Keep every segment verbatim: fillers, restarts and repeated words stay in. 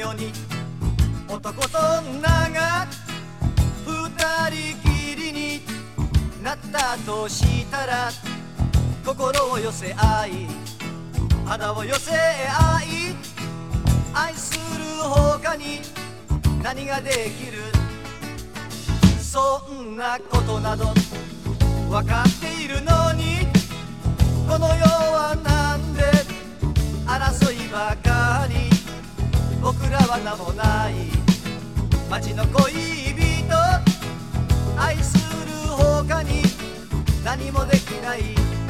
ように男と女が二人きりになったとしたら、心を寄せ合い肌を寄せ合い、愛する他に何ができる。そんなことなど分かっているのに、この世はなんで争いばかり。僕らは名もない街の恋人、愛する他に何もできない。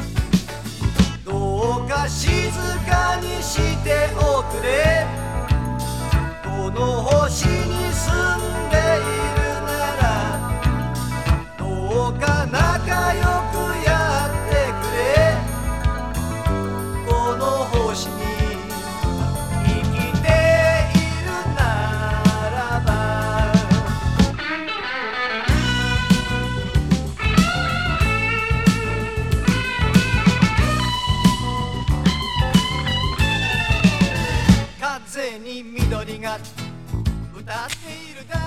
どうか静かにしておくれ。この星に住んでいるなら、どうか仲良くやってくれ。この星に生きているならば。風に緑が歌っているだ